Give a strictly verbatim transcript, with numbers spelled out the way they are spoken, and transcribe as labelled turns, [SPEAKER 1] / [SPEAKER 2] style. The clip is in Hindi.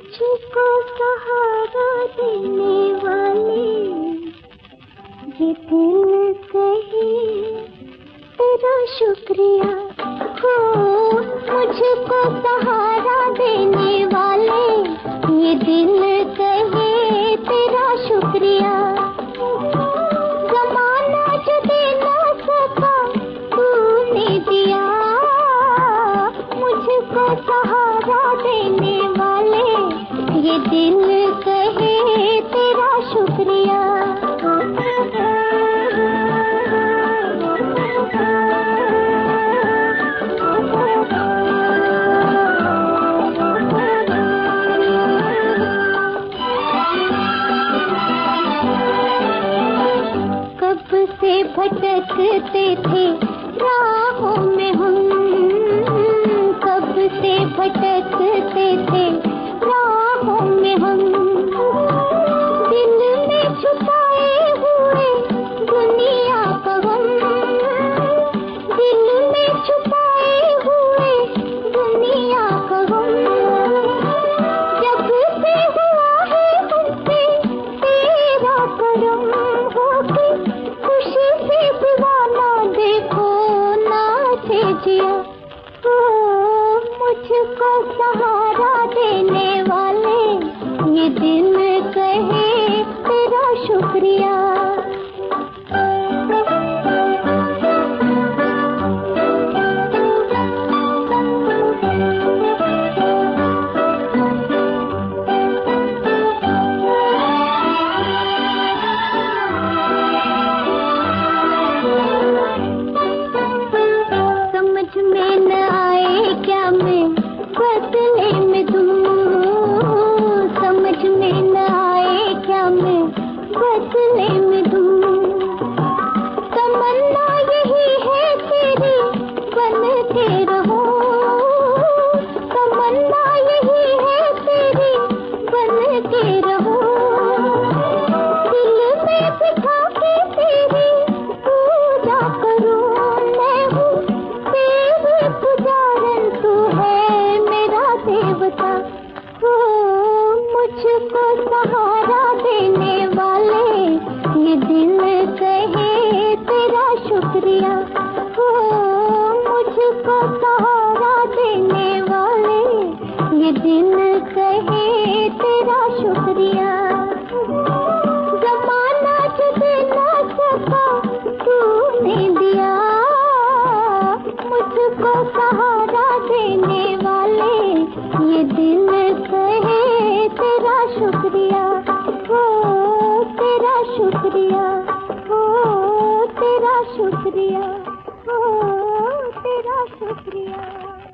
[SPEAKER 1] मुझको सहारा देने वाले ये दिल कहे तेरा शुक्रिया हो। मुझको सहारा देने वाले ये दिल कहे तेरा शुक्रिया। ज़माना जो दे ना सका तूने दिया, मुझको सहारा देने वाले ये दिल कहे तेरा शुक्रिया। कब से भटकते थे राहों में हम, कब से भटकते थे राहों में हम। दिल में छुपाए हुए दुनिया का गम, दिल में छुपाए हुए दुनिया का गम। जब से हुआ है हमसे तेरा करम, होके खुशी से दीवाना देखो नाचे जिया। ओ मुझको सहारा देने वाले ये दिल कहे तेरा शुक्रिया। समझ में न आए क्या मैं बदले में दूं, समझ में न आए क्या मैं बदले में दूं। तमन्ना यही है तेरी बन के रहो, तमन्ना यही है तेरी बन के रहो। दिल में बिठा के तेरी पूजा करूं, मैं हूँ तेरे पुजारन, तू है मेरा देवता। हो मुझको सहारा देने वाले ये दिल कहे तेरा शुक्रिया। हो मुझको सहारा देने वाले ये दिल कहे तेरा शुक्रिया। ज़माना जो दे ना सका तूने दिया, मुझको सहारा देने वाले ये दिल कहे तेरा शुक्रिया। हो तेरा शुक्रिया, हो तेरा शुक्रिया, हो तेरा शुक्रिया।